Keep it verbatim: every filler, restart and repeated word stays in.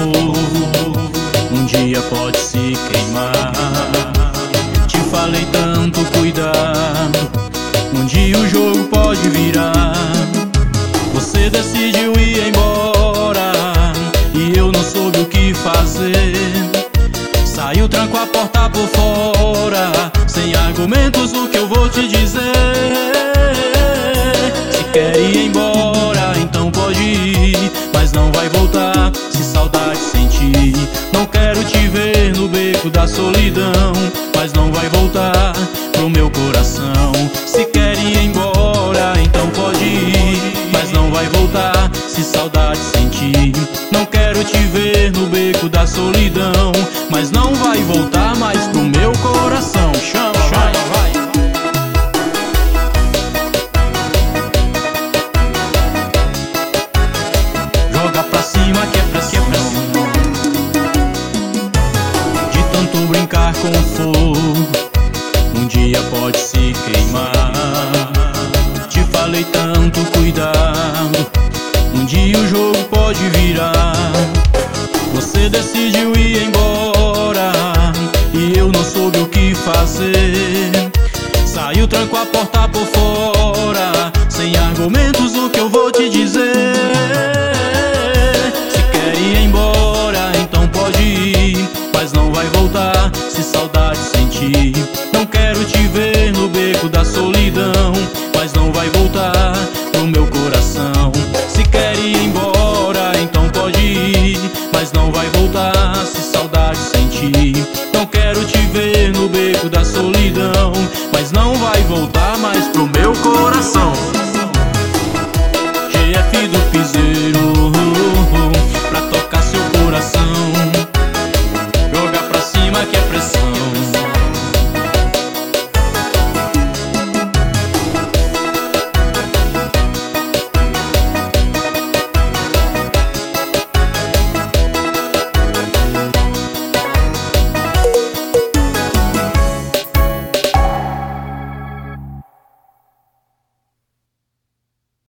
fogo, um dia pode se queimar. Te falei tanto cuidado, um dia o jogo pode virar. Você decidiu ir embora e eu não soube o que fazer. Saiu, tranco a porta por fora, sem argumentos o que eu vou te dizer. Se quer ir embora, então pode ir, mas não vai voltar se saudade sentir. Não quero te ver no beco da solidão, mas não vai voltar pro meu coração. Se quer ir embora, então pode ir, mas não vai voltar se saudade sentir. Não quero te ver no beco da solidão, mas não vai voltar mais pro meu coração. Chama, chama, vai, vai. Joga pra cima que é pressão. De tanto brincar com fogo, um dia pode se queimar. Te falei tanto cuidado, um dia o jogo pode virar. Você decidiu ir embora e eu não soube o que fazer. Saiu, tranco a porta por fora, sem argumentos o que eu vou te dizer. Se quer ir embora, então pode ir, mas não vai voltar se saudade sentir. Não quero te ver no beco da solidão, mas não vai voltar pro meu coração. Se quer ir embora, então pode ir, mas não vai voltar se saudade sentir. Não quero te ver no beco da solidão, mas não vai voltar